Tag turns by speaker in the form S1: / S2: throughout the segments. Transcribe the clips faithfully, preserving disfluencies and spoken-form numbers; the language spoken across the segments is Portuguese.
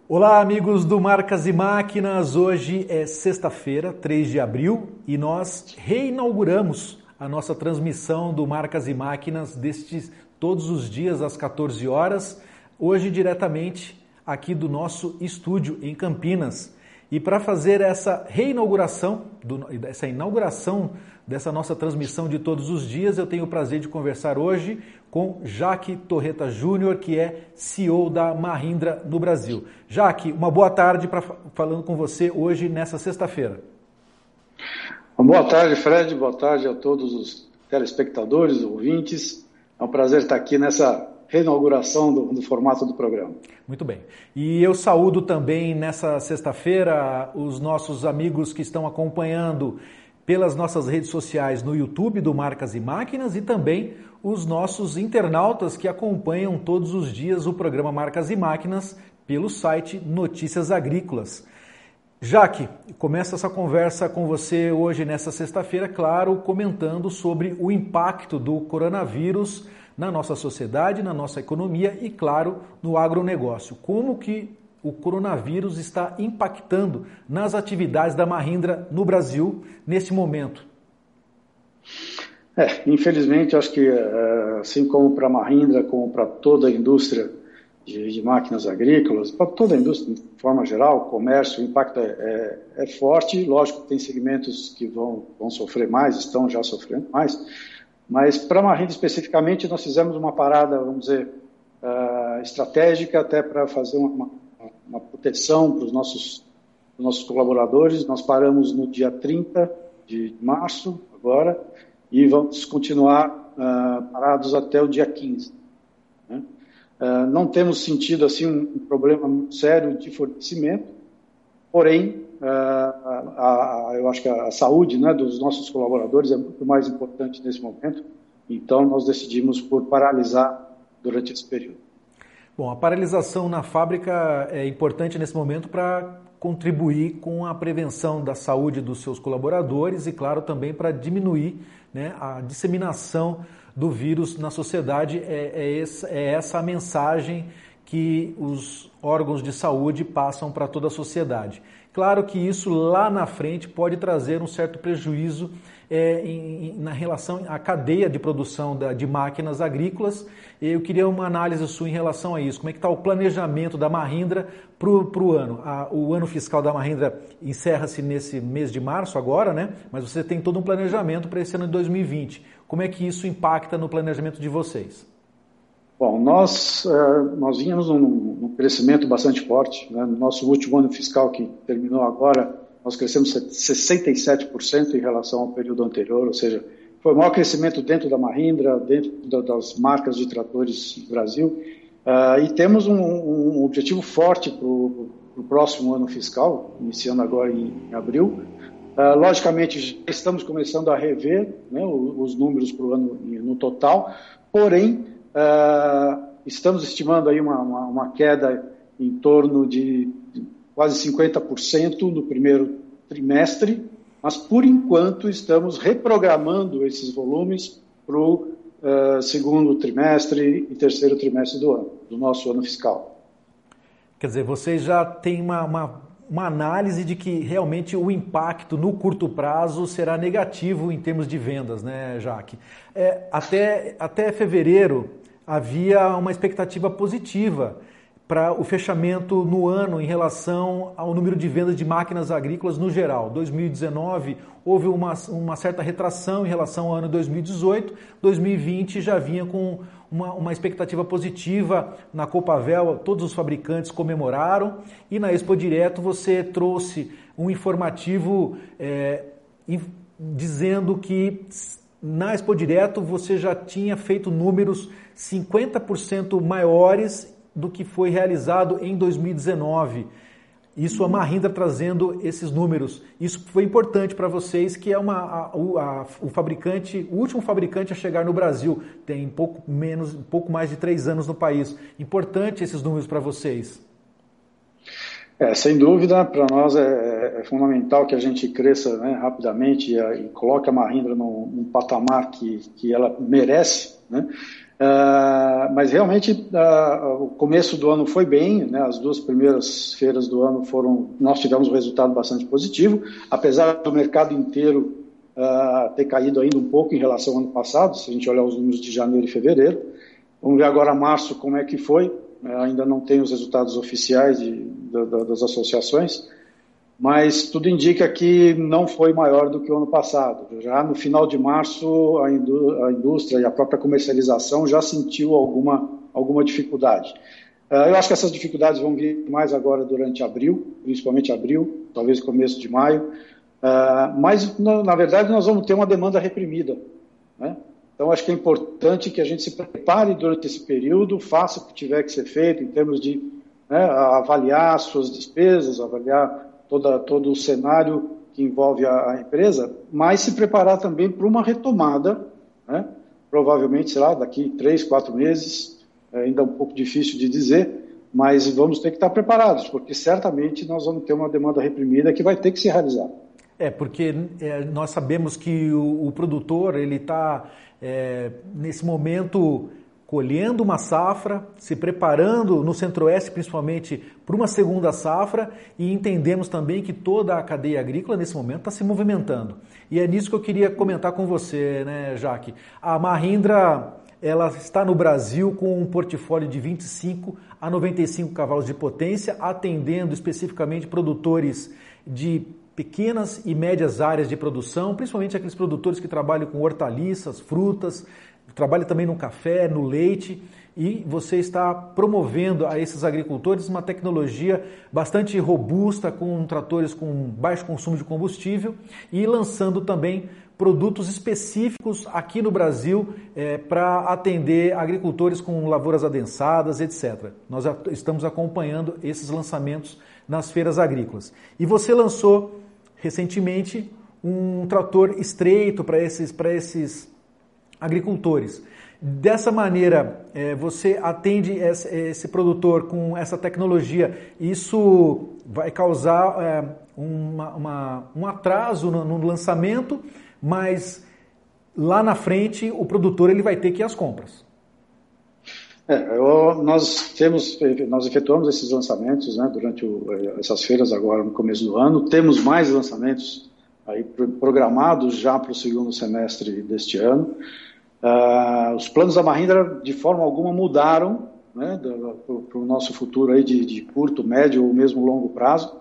S1: Olá, amigos do Marcas e Máquinas. Hoje é sexta-feira, três de abril, e nós reinauguramos a nossa transmissão do Marcas e Máquinas destes todos os dias às quatorze horas, hoje diretamente aqui do nosso estúdio em Campinas. E para fazer essa reinauguração, essa inauguração dessa nossa transmissão de todos os dias, eu tenho o prazer de conversar hoje com Jaque Torreta Júnior, que é C E O da Mahindra no Brasil. Jaque, uma boa tarde para falando com você hoje nessa sexta-feira.
S2: Boa tarde, Fred. Boa tarde a todos os telespectadores, ouvintes. É um prazer estar aqui nessa reinauguração do, do formato do programa.
S1: Muito bem. E eu saúdo também nessa sexta-feira os nossos amigos que estão acompanhando pelas nossas redes sociais no YouTube do Marcas e Máquinas e também os nossos internautas que acompanham todos os dias o programa Marcas e Máquinas pelo site Notícias Agrícolas. Jaque, começa essa conversa com você hoje nessa sexta-feira, claro, comentando sobre o impacto do coronavírus na nossa sociedade, na nossa economia e, claro, no agronegócio. Como que o coronavírus está impactando nas atividades da Mahindra no Brasil nesse momento?
S2: É, infelizmente, acho que assim como para a Mahindra, como para toda a indústria de, de máquinas agrícolas, para toda a indústria de forma geral, comércio, o impacto é, é, é forte. Lógico que tem segmentos que vão, vão sofrer mais, estão já sofrendo mais, mas para a Mahindra especificamente nós fizemos uma parada, vamos dizer, uh, estratégica até para fazer uma, uma proteção para os nossos, nossos colaboradores. Nós paramos no dia trinta de março agora e vamos continuar uh, parados até o dia quinze. Né? Uh, não temos sentido assim, um, um problema muito sério de fornecimento, porém, uh, a, a, eu acho que a, a saúde, né, dos nossos colaboradores é muito mais importante nesse momento, então nós decidimos por paralisar durante esse período.
S1: Bom, a paralisação na fábrica é importante nesse momento para contribuir com a prevenção da saúde dos seus colaboradores e, claro, também para diminuir, né, a disseminação do vírus na sociedade. É, é, essa, é essa a mensagem que os órgãos de saúde passam para toda a sociedade. Claro que isso lá na frente pode trazer um certo prejuízo é, em, na relação à cadeia de produção da, de máquinas agrícolas. Eu queria uma análise sua em relação a isso. Como é que está o planejamento da Mahindra para o ano? A, o ano fiscal da Mahindra encerra-se nesse mês de março agora, né? Mas você tem todo um planejamento para esse ano de dois mil e vinte. Como é que isso impacta no planejamento de vocês?
S2: Bom, nós, nós vínhamos num, num crescimento bastante forte, né? No nosso último ano fiscal que terminou agora, nós crescemos sessenta e sete por cento em relação ao período anterior, ou seja, foi o maior crescimento dentro da Mahindra, dentro das marcas de tratores do Brasil, uh, e temos um, um objetivo forte para o próximo ano fiscal, iniciando agora em, em abril. Uh, logicamente, já estamos começando a rever, né, os, os números para o ano no total, porém, uh, estamos estimando aí uma, uma, uma queda em torno de, de quase cinquenta por cento no primeiro trimestre, mas por enquanto estamos reprogramando esses volumes para o uh, segundo trimestre e terceiro trimestre do ano, do nosso ano fiscal.
S1: Quer dizer, vocês já têm uma, uma, uma análise de que realmente o impacto no curto prazo será negativo em termos de vendas, né, Jaque? É, até, até fevereiro havia uma expectativa positiva para o fechamento no ano em relação ao número de vendas de máquinas agrícolas no geral. dois mil e dezenove houve uma, uma certa retração em relação ao ano dois mil e dezoito, dois mil e vinte já vinha com uma, uma expectativa positiva. Na Copavel todos os fabricantes comemoraram e na Expo Direto você trouxe um informativo é, dizendo que na Expo Direto você já tinha feito números cinquenta por cento maiores do que foi realizado em dois mil e dezenove. Isso a Mahindra trazendo esses números. Isso foi importante para vocês, que é uma, a, a, o fabricante, o último fabricante a chegar no Brasil. Tem pouco, menos, pouco mais de três anos no país. Importante esses números para vocês.
S2: É, sem dúvida, para nós é, é fundamental que a gente cresça, né, rapidamente e, e coloque a Mahindra num, num patamar que, que ela merece, né? Uh, mas realmente uh, o começo do ano foi bem, né? As duas primeiras feiras do ano foram, nós tivemos um resultado bastante positivo, apesar do mercado inteiro uh, ter caído ainda um pouco em relação ao ano passado, se a gente olhar os números de janeiro e fevereiro. Vamos ver agora março como é que foi, uh, ainda não tem os resultados oficiais de, de, de, das associações, mas tudo indica que não foi maior do que o ano passado. Já no final de março, a, indú- a indústria e a própria comercialização já sentiu alguma, alguma dificuldade. Uh, eu acho que essas dificuldades vão vir mais agora durante abril, principalmente abril, talvez começo de maio, uh, mas na, na verdade nós vamos ter uma demanda reprimida, né? Então acho que é importante que a gente se prepare durante esse período, faça o que tiver que ser feito em termos de, né, avaliar suas despesas, avaliar Toda, todo o cenário que envolve a, a empresa, mas se preparar também para uma retomada, né? Provavelmente, sei lá, daqui três, quatro meses, é ainda um pouco difícil de dizer, mas vamos ter que estar preparados, porque certamente nós vamos ter uma demanda reprimida que vai ter que se realizar.
S1: É, porque é, nós sabemos que o, o produtor, ele está, é, nesse momento, colhendo uma safra, se preparando no Centro-Oeste, principalmente, para uma segunda safra, e entendemos também que toda a cadeia agrícola, nesse momento, está se movimentando. E é nisso que eu queria comentar com você, né, Jaque? A Mahindra, ela está no Brasil com um portfólio de vinte e cinco a noventa e cinco cavalos de potência, atendendo especificamente produtores de pequenas e médias áreas de produção, principalmente aqueles produtores que trabalham com hortaliças, frutas, trabalha também no café, no leite, e você está promovendo a esses agricultores uma tecnologia bastante robusta, com tratores com baixo consumo de combustível, e lançando também produtos específicos aqui no Brasil é, para atender agricultores com lavouras adensadas, etcétera. Nós estamos acompanhando esses lançamentos nas feiras agrícolas. E você lançou recentemente um trator estreito para esses, para esses agricultores. Dessa maneira, você atende esse produtor com essa tecnologia. Isso vai causar uma, uma, um atraso no, no lançamento, mas lá na frente o produtor ele vai ter que ir às compras.
S2: É, eu, nós temos, nós efetuamos esses lançamentos, né, durante o, essas feiras agora no começo do ano. Temos mais lançamentos aí programados já para o segundo semestre deste ano. Uh, os planos da Mahindra de forma alguma mudaram, né, para o nosso futuro aí de, de curto, médio ou mesmo longo prazo,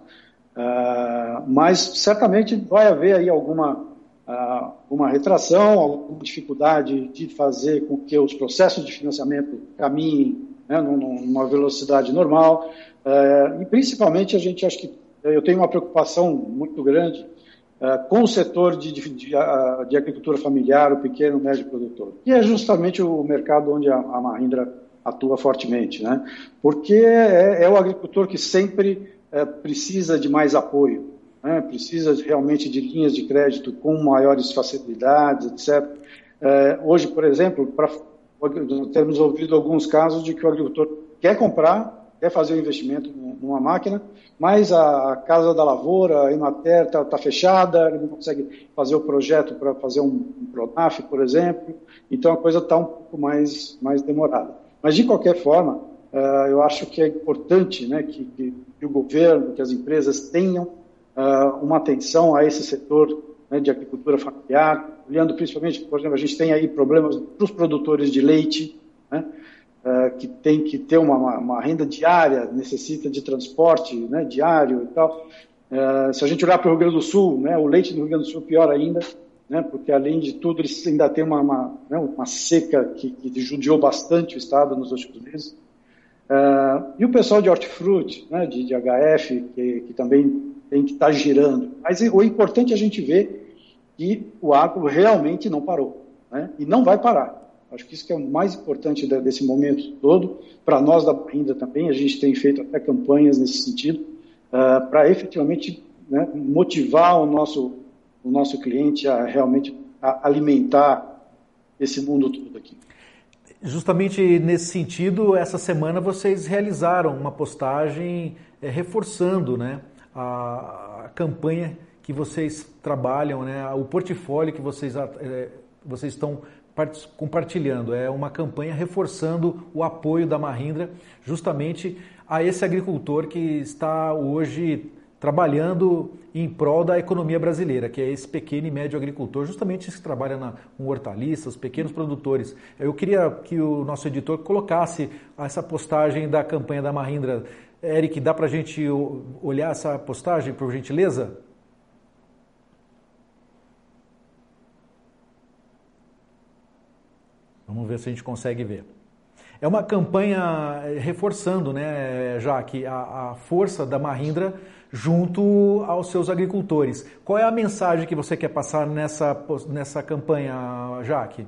S2: uh, mas certamente vai haver aí alguma uh, uma retração, alguma dificuldade de fazer com que os processos de financiamento caminhem, né, numa velocidade normal, uh, e principalmente a gente acha que eu tenho uma preocupação muito grande Uh, com o setor de, de, de, de agricultura familiar, o pequeno e médio produtor, que é justamente o mercado onde a, a Mahindra atua fortemente, né? Porque é, é o agricultor que sempre é, precisa de mais apoio, né? Precisa realmente de linhas de crédito com maiores facilidades, etcétera. É, hoje, por exemplo, pra, temos ouvido alguns casos de que o agricultor quer comprar, quer fazer um investimento numa máquina, mas a Casa da Lavoura, a Emater, está tá fechada, ele não consegue fazer o projeto para fazer um, um Pronaf, por exemplo, então a coisa está um pouco mais, mais demorada. Mas, de qualquer forma, uh, eu acho que é importante, né, que, que, que o governo, que as empresas tenham uh, uma atenção a esse setor, né, de agricultura familiar, olhando principalmente, por exemplo, a gente tem aí problemas para os produtores de leite, né, Uh, que tem que ter uma, uma, uma renda diária, necessita de transporte, né, diário e tal. Uh, se a gente olhar para o Rio Grande do Sul, né, o leite no Rio Grande do Sul pior ainda, né, porque além de tudo eles ainda tem uma, uma, né, uma seca que, que judiou bastante o estado nos últimos meses. Uh, e o pessoal de hortifruti, né, de, de H F, que, que também tem que estar girando. Mas o importante é a gente ver que o agro realmente não parou, né, e não vai parar. Acho que isso que é o mais importante desse momento todo. Para nós da Mahindra também, a gente tem feito até campanhas nesse sentido, uh, para efetivamente, né, motivar o nosso, o nosso cliente a realmente a alimentar esse mundo todo aqui.
S1: Justamente nesse sentido, essa semana vocês realizaram uma postagem é, reforçando, né, a, a campanha que vocês trabalham, né, o portfólio que vocês, é, vocês estão compartilhando, é uma campanha reforçando o apoio da Mahindra justamente a esse agricultor que está hoje trabalhando em prol da economia brasileira, que é esse pequeno e médio agricultor, justamente esse que trabalha na, com hortaliças, pequenos produtores. Eu queria que o nosso editor colocasse essa postagem da campanha da Mahindra. Eric, dá para a gente olhar essa postagem, por gentileza? Vamos ver se a gente consegue ver. É uma campanha reforçando, né, Jaque, a, a força da Mahindra junto aos seus agricultores. Qual é a mensagem que você quer passar nessa, nessa campanha, Jaque?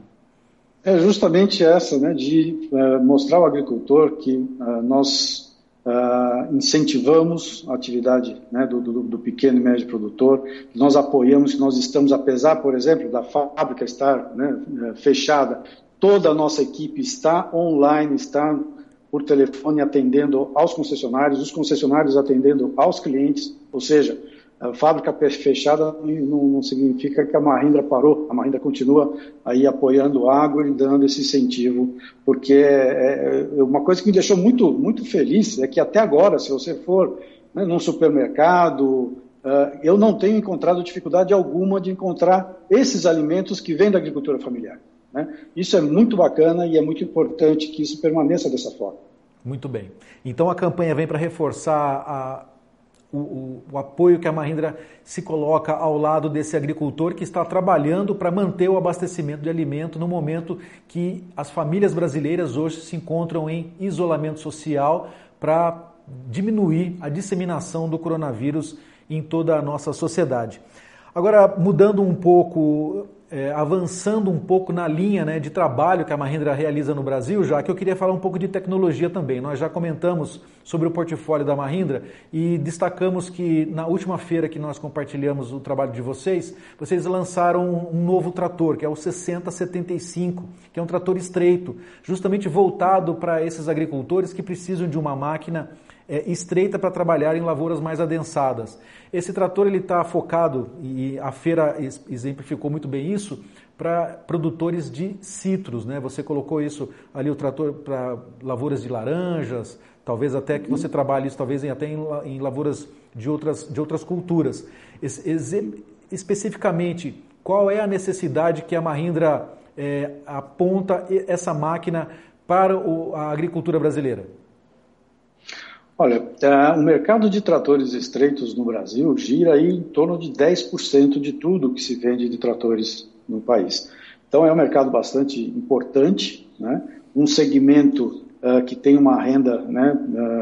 S2: É justamente essa, né, de uh, mostrar ao agricultor que uh, nós uh, incentivamos a atividade, né, do, do, do pequeno e médio produtor, que nós apoiamos, que nós estamos, apesar, por exemplo, da fábrica estar, né, fechada, toda a nossa equipe está online, está por telefone atendendo aos concessionários, os concessionários atendendo aos clientes, ou seja, a fábrica fechada não, não significa que a Mahindra parou, a Mahindra continua aí apoiando o agro e dando esse incentivo, porque é, é uma coisa que me deixou muito, muito feliz é que até agora, se você for, né, num supermercado, uh, eu não tenho encontrado dificuldade alguma de encontrar esses alimentos que vêm da agricultura familiar. Né? Isso é muito bacana e é muito importante que isso permaneça dessa forma.
S1: Muito bem. Então a campanha vem para reforçar a, o, o, o apoio que a Mahindra se coloca ao lado desse agricultor que está trabalhando para manter o abastecimento de alimento no momento que as famílias brasileiras hoje se encontram em isolamento social para diminuir a disseminação do coronavírus em toda a nossa sociedade. Agora, mudando um pouco... É, avançando um pouco na linha, né, de trabalho que a Mahindra realiza no Brasil, já que eu queria falar um pouco de tecnologia também. Nós já comentamos sobre o portfólio da Mahindra e destacamos que na última feira que nós compartilhamos o trabalho de vocês, vocês lançaram um novo trator, que é o sessenta setenta e cinco, que é um trator estreito, justamente voltado para esses agricultores que precisam de uma máquina É, estreita para trabalhar em lavouras mais adensadas. Esse trator ele está focado, e a feira exemplificou muito bem isso, para produtores de citros, né? Você colocou isso ali, o trator para lavouras de laranjas, talvez até que você trabalhe isso, talvez até em, em lavouras de outras, de outras culturas. Es, ex, especificamente, qual é a necessidade que a Mahindra é, aponta essa máquina para o, a agricultura brasileira?
S2: Olha, o mercado de tratores estreitos no Brasil gira aí em torno de dez por cento de tudo que se vende de tratores no país. Então é um mercado bastante importante, né? Um segmento uh, que tem uma renda, né,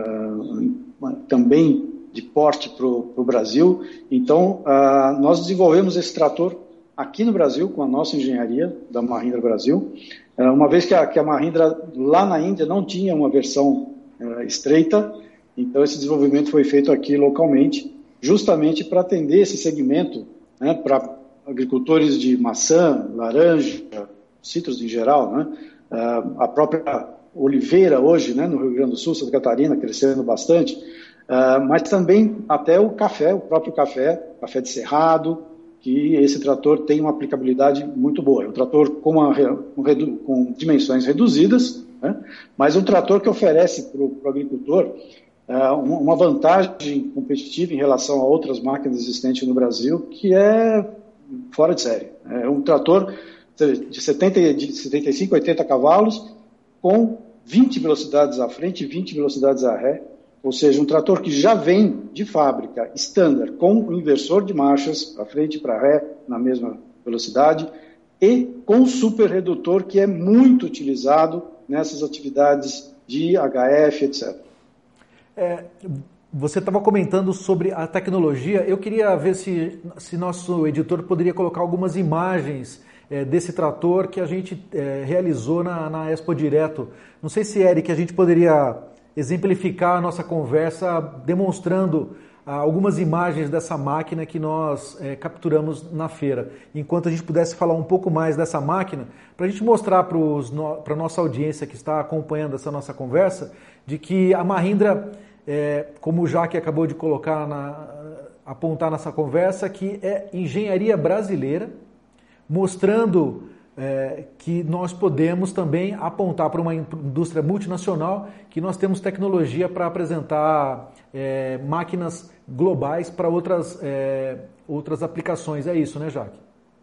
S2: uh, também de porte para o Brasil. Então uh, nós desenvolvemos esse trator aqui no Brasil com a nossa engenharia da Mahindra Brasil, uh, uma vez que a, que a Mahindra lá na Índia não tinha uma versão uh, estreita. Então, esse desenvolvimento foi feito aqui localmente, justamente para atender esse segmento, né, para agricultores de maçã, laranja, citros em geral, né, a própria oliveira hoje, né, no Rio Grande do Sul, Santa Catarina, crescendo bastante, mas também até o café, o próprio café, café de cerrado, que esse trator tem uma aplicabilidade muito boa. É um trator com, uma, com, redu, com dimensões reduzidas, né, mas um trator que oferece para o agricultor uma vantagem competitiva em relação a outras máquinas existentes no Brasil, que é fora de série. É um trator de, setenta, de setenta e cinco, oitenta cavalos, com vinte velocidades à frente e vinte velocidades à ré, ou seja, um trator que já vem de fábrica, standard, com um inversor de marchas, para frente e para ré, na mesma velocidade, e com super redutor, que é muito utilizado nessas atividades de H F, etcétera.
S1: É, você estava comentando sobre a tecnologia. Eu queria ver se, se nosso editor poderia colocar algumas imagens é, desse trator que a gente é, realizou na, na Expo Direto. Não sei se, Eric, a gente poderia exemplificar a nossa conversa demonstrando ah, algumas imagens dessa máquina que nós é, capturamos na feira. Enquanto a gente pudesse falar um pouco mais dessa máquina, para a gente mostrar para a nossa audiência que está acompanhando essa nossa conversa, de que a Mahindra... É, como o Jaque acabou de colocar, na, apontar nessa conversa, que é engenharia brasileira, mostrando é, que nós podemos também apontar para uma indústria multinacional que nós temos tecnologia para apresentar é, máquinas globais para outras, é, outras aplicações. É isso, né, Jacques?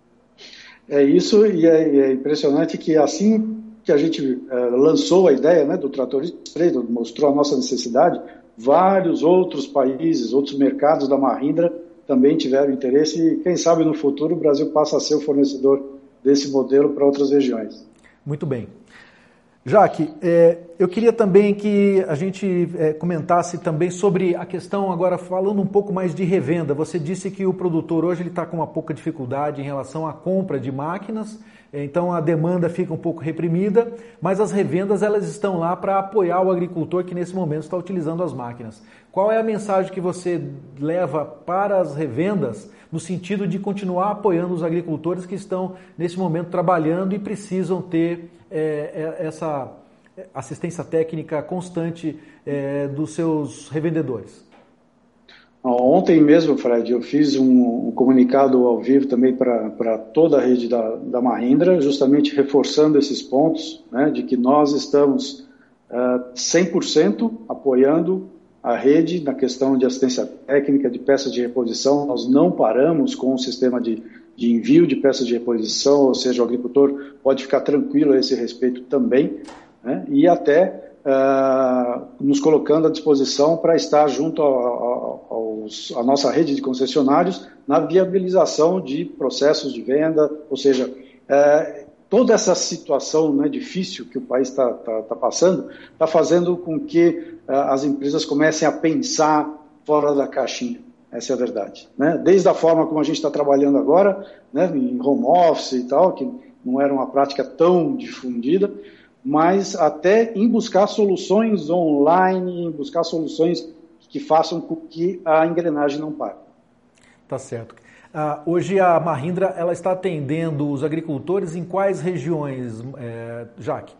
S2: É isso, e é, é impressionante que assim que a gente é, lançou a ideia, né, do trator estreito, mostrou a nossa necessidade, vários outros países, outros mercados da Mahindra também tiveram interesse e quem sabe no futuro o Brasil passa a ser o fornecedor desse modelo para outras regiões.
S1: Muito bem. Jacques, é, eu queria também que a gente é, comentasse também sobre a questão, agora falando um pouco mais de revenda. Você disse que o produtor hoje está com uma pouca dificuldade em relação à compra de máquinas, então a demanda fica um pouco reprimida, mas as revendas elas estão lá para apoiar o agricultor que nesse momento está utilizando as máquinas. Qual é a mensagem que você leva para as revendas no sentido de continuar apoiando os agricultores que estão nesse momento trabalhando e precisam ter é, essa assistência técnica constante é, dos seus revendedores?
S2: Ontem mesmo, Fred, eu fiz um, um comunicado ao vivo também para toda a rede da, da Mahindra, justamente reforçando esses pontos, né, de que nós estamos uh, cem por cento apoiando a rede na questão de assistência técnica, de peças de reposição. Nós não paramos com o sistema de, de envio de peças de reposição, ou seja, o agricultor pode ficar tranquilo a esse respeito também, né, e até Uh, nos colocando à disposição para estar junto à nossa rede de concessionários na viabilização de processos de venda, ou seja, uh, toda essa situação, né, difícil que o país está tá, tá passando, está fazendo com que uh, as empresas comecem a pensar fora da caixinha. Essa é a verdade, né? Desde a forma como a gente está trabalhando agora, né, em home office e tal, que não era uma prática tão difundida, mas até em buscar soluções online, em buscar soluções que façam com que a engrenagem não pare.
S1: Tá certo. Uh, hoje a Mahindra ela está atendendo os agricultores em quais regiões, é, Jacques?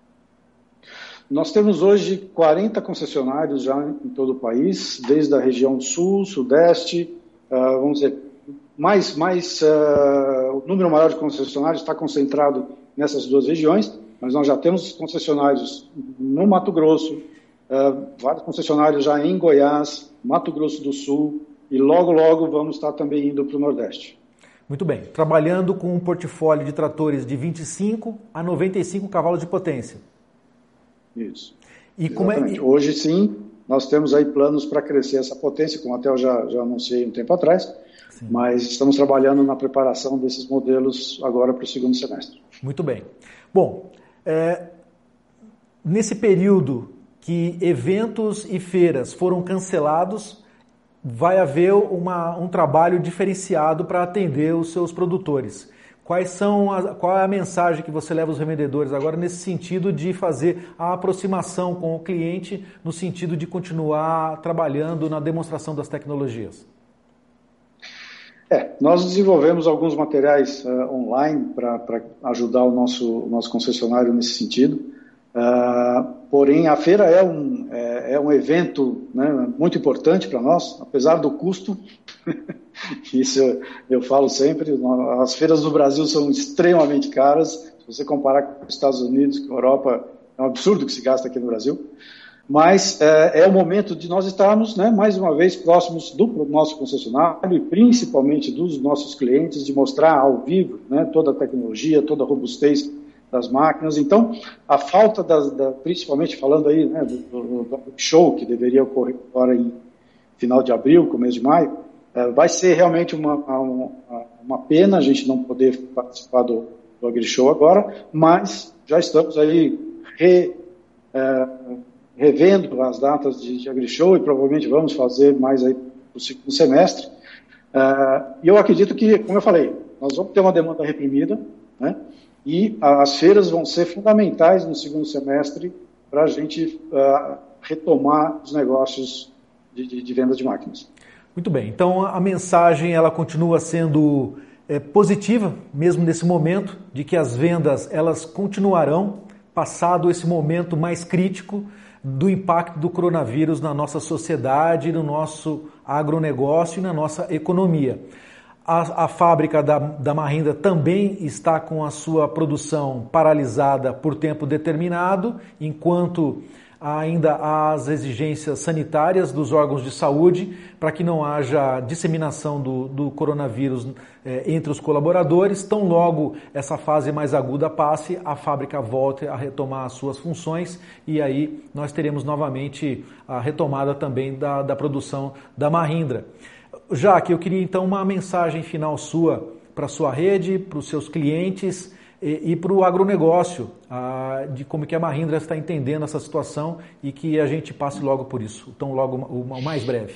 S2: Nós temos hoje quarenta concessionários já em todo o país, desde a região sul, sudeste, uh, vamos dizer, mais, mais, uh, o número maior de concessionários está concentrado nessas duas regiões, mas nós já temos concessionários no Mato Grosso, uh, vários concessionários já em Goiás, Mato Grosso do Sul, e logo, logo vamos estar também indo para o Nordeste.
S1: Muito bem. Trabalhando com um portfólio de tratores de vinte e cinco a noventa e cinco cavalos de potência.
S2: Isso.
S1: E como é...
S2: Hoje, sim, nós temos aí planos para crescer essa potência, como até eu já, já anunciei um tempo atrás, sim, mas estamos trabalhando na preparação desses modelos agora para o segundo semestre.
S1: Muito bem. Bom, É, nesse período que eventos e feiras foram cancelados, vai haver uma, um trabalho diferenciado para atender os seus produtores. Quais são a, qual é a mensagem que você leva aos revendedores agora nesse sentido de fazer a aproximação com o cliente, no sentido de continuar trabalhando na demonstração das tecnologias?
S2: É, nós desenvolvemos alguns materiais uh, online para ajudar o nosso, o nosso concessionário nesse sentido, uh, porém a feira é um, é, é um evento, né, muito importante para nós, apesar do custo, isso eu, eu falo sempre, as feiras do Brasil são extremamente caras, se você comparar com os Estados Unidos, com a Europa, é um absurdo que se gasta aqui no Brasil. Mas é, é o momento de nós estarmos, né, mais uma vez, próximos do nosso concessionário e principalmente dos nossos clientes, de mostrar ao vivo, né, toda a tecnologia, toda a robustez das máquinas. Então, a falta, das, da, principalmente falando aí, né, do, do, do show que deveria ocorrer agora em final de abril, começo de maio, é, vai ser realmente uma, uma, uma pena a gente não poder participar do, do AgriShow agora, mas já estamos aí re... É, revendo as datas de, de AgriShow e provavelmente vamos fazer mais aí no segundo semestre. Uh, e eu acredito que, como eu falei, nós vamos ter uma demanda reprimida, né? E as feiras vão ser fundamentais no segundo semestre para a gente uh, retomar os negócios de, de, de venda de máquinas.
S1: Muito bem, então a mensagem ela continua sendo é, positiva, mesmo nesse momento, de que as vendas elas continuarão, passado esse momento mais crítico do impacto do coronavírus na nossa sociedade, no nosso agronegócio e na nossa economia. A, a fábrica da, da Mahindra também está com a sua produção paralisada por tempo determinado, enquanto ainda há as exigências sanitárias dos órgãos de saúde para que não haja disseminação do, do coronavírus eh, entre os colaboradores. Tão logo essa fase mais aguda passe, a fábrica volte a retomar as suas funções e aí nós teremos novamente a retomada também da, da produção da Mahindra. Jaque, eu queria então uma mensagem final sua para a sua rede, para os seus clientes e, e para o agronegócio, ah, de como que a Mahindra está entendendo essa situação e que a gente passe logo por isso, tão logo o mais breve.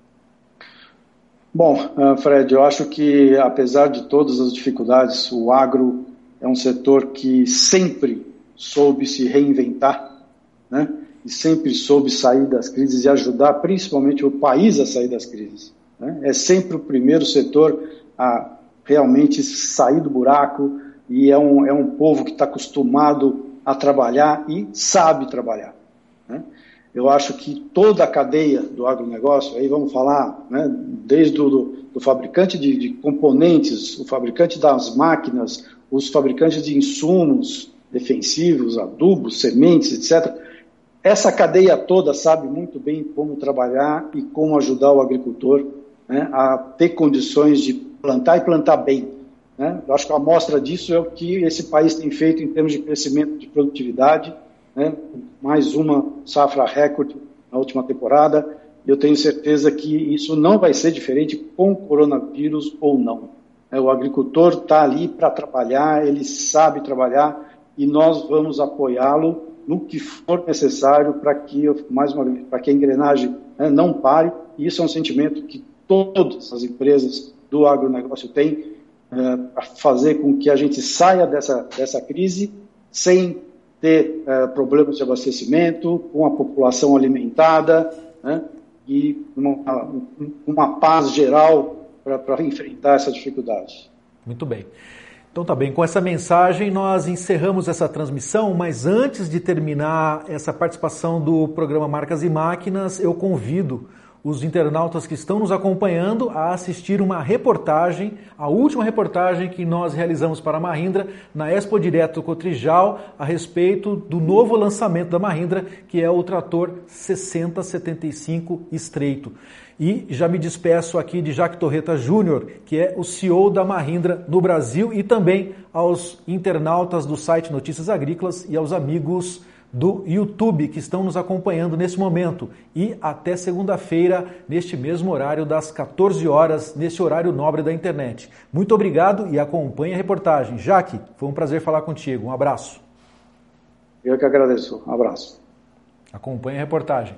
S2: Bom, Fred, eu acho que apesar de todas as dificuldades, o agro é um setor que sempre soube se reinventar, né? E sempre soube sair das crises e ajudar principalmente o país a sair das crises. É sempre o primeiro setor a realmente sair do buraco e é um, é um povo que está acostumado a trabalhar e sabe trabalhar. Né? Eu acho que toda a cadeia do agronegócio, aí vamos falar, né, desde o do, do fabricante de, de componentes, o fabricante das máquinas, os fabricantes de insumos defensivos, adubos, sementes, etcétera. Essa cadeia toda sabe muito bem como trabalhar e como ajudar o agricultor, né, a ter condições de plantar e plantar bem. Né? Eu acho que a amostra disso é o que esse país tem feito em termos de crescimento de produtividade, né? Mais uma safra recorde na última temporada. Eu tenho certeza que isso não vai ser diferente com coronavírus ou não. O agricultor está ali para trabalhar, ele sabe trabalhar e nós vamos apoiá-lo no que for necessário para que, mais uma vez, para que a engrenagem, né, não pare. E isso é um sentimento que todas as empresas do agronegócio têm, é, para fazer com que a gente saia dessa, dessa crise sem ter é, problemas de abastecimento, com a população alimentada, né, e uma, uma paz geral para enfrentar essa dificuldade.
S1: Muito bem. Então tá bem, com essa mensagem nós encerramos essa transmissão, mas antes de terminar essa participação do programa Marcas e Máquinas, eu convido os internautas que estão nos acompanhando a assistir uma reportagem, a última reportagem que nós realizamos para a Mahindra na Expo Direto Cotrijal, a respeito do novo lançamento da Mahindra, que é o trator sessenta setenta e cinco estreito. E já me despeço aqui de Jaque Torreta Júnior, que é o C E O da Mahindra no Brasil, e também aos internautas do site Notícias Agrícolas e aos amigos do YouTube que estão nos acompanhando nesse momento. E até segunda-feira, neste mesmo horário das quatorze horas, nesse horário nobre da internet. Muito obrigado e acompanhe a reportagem. Jaque, foi um prazer falar contigo. Um abraço.
S2: Eu que agradeço. Um abraço.
S1: Acompanhe a reportagem.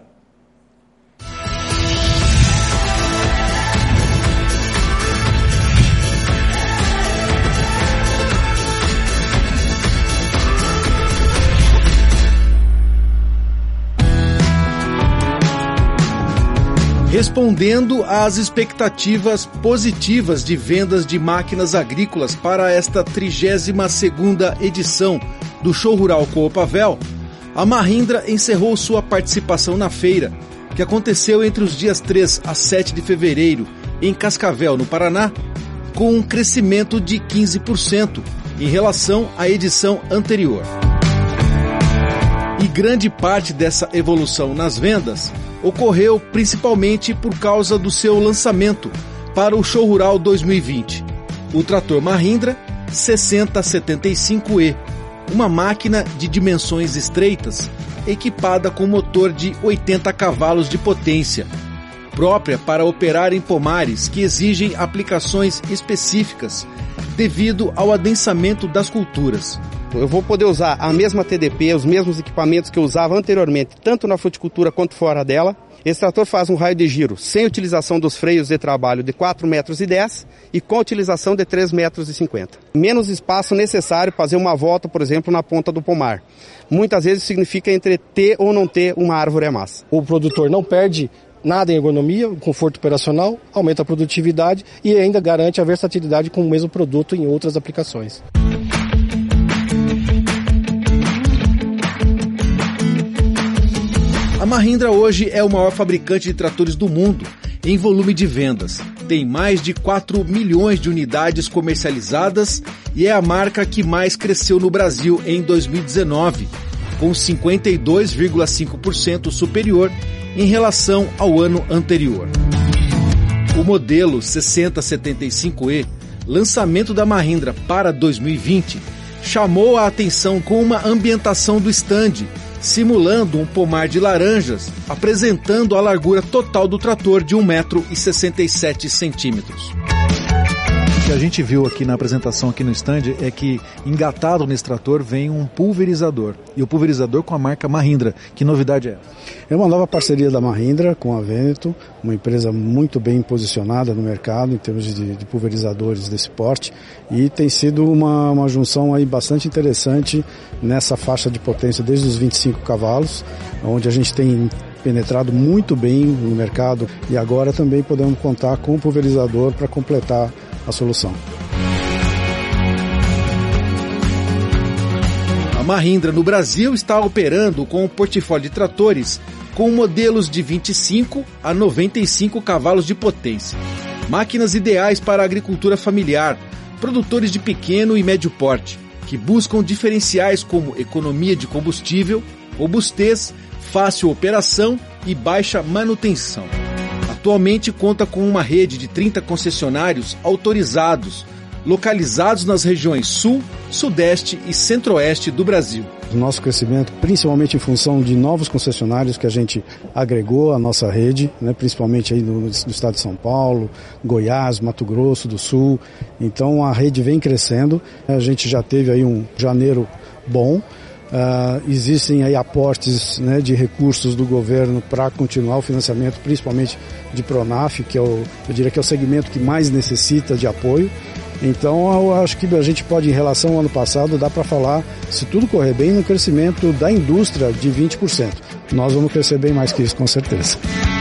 S1: Respondendo às expectativas positivas de vendas de máquinas agrícolas para esta trigésima segunda edição do Show Rural Coopavel, a Mahindra encerrou sua participação na feira, que aconteceu entre os dias três a sete de fevereiro em Cascavel, no Paraná, com um crescimento de quinze por cento em relação à edição anterior. E grande parte dessa evolução nas vendas ocorreu principalmente por causa do seu lançamento para o Show Rural dois mil e vinte, o trator Mahindra sessenta setenta e cinco E, uma máquina de dimensões estreitas, equipada com motor de oitenta cavalos de potência, própria para operar em pomares que exigem aplicações específicas devido ao adensamento das culturas.
S3: Eu vou poder usar a mesma T D P, os mesmos equipamentos que eu usava anteriormente, tanto na fruticultura quanto fora dela. Esse trator faz um raio de giro sem utilização dos freios de trabalho de quatro metros e dez e com utilização de três metros e cinquenta. Menos espaço necessário para fazer uma volta, por exemplo, na ponta do pomar. Muitas vezes significa entre ter ou não ter uma árvore a massa.
S4: O produtor não perde nada em ergonomia, conforto operacional, aumenta a produtividade e ainda garante a versatilidade com o mesmo produto em outras aplicações.
S1: A Mahindra hoje é o maior fabricante de tratores do mundo em volume de vendas. tem mais de quatro milhões de unidades comercializadas e é a marca que mais cresceu no Brasil em dois mil e dezenove, com cinquenta e dois vírgula cinco por cento superior em relação ao ano anterior. O modelo sessenta setenta e cinco E, lançamento da Mahindra para dois mil e vinte, chamou a atenção com uma ambientação do stand, simulando um pomar de laranjas, apresentando a largura total do trator de um metro e sessenta e sete centímetros. O que a gente viu aqui na apresentação aqui no stand é que engatado nesse trator vem um pulverizador, e o pulverizador com a marca Mahindra. Que novidade é essa?
S5: É uma nova parceria da Mahindra com a Veneto, uma empresa muito bem posicionada no mercado em termos de, de pulverizadores desse porte, e tem sido uma, uma junção aí bastante interessante nessa faixa de potência desde os vinte e cinco cavalos, onde a gente tem penetrado muito bem no mercado, e agora também podemos contar com o pulverizador para completar a solução.
S1: A Mahindra no Brasil está operando com um portfólio de tratores com modelos de vinte e cinco a noventa e cinco cavalos de potência. Máquinas ideais para a agricultura familiar, produtores de pequeno e médio porte, que buscam diferenciais como economia de combustível, robustez, fácil operação e baixa manutenção. Atualmente conta com uma rede de trinta concessionários autorizados, localizados nas regiões Sul, Sudeste e Centro-Oeste do Brasil.
S5: O nosso crescimento, principalmente em função de novos concessionários que a gente agregou à nossa rede, né, principalmente aí no, no estado de São Paulo, Goiás, Mato Grosso do Sul. Então a rede vem crescendo, a gente já teve aí um janeiro bom. Uh, existem aí aportes, né, de recursos do governo para continuar o financiamento, principalmente de Pronaf, que é o, eu diria que é o segmento que mais necessita de apoio. Então eu acho que a gente pode, em relação ao ano passado, dá para falar, se tudo correr bem, no crescimento da indústria de vinte por cento. Nós vamos crescer bem mais que isso, com certeza.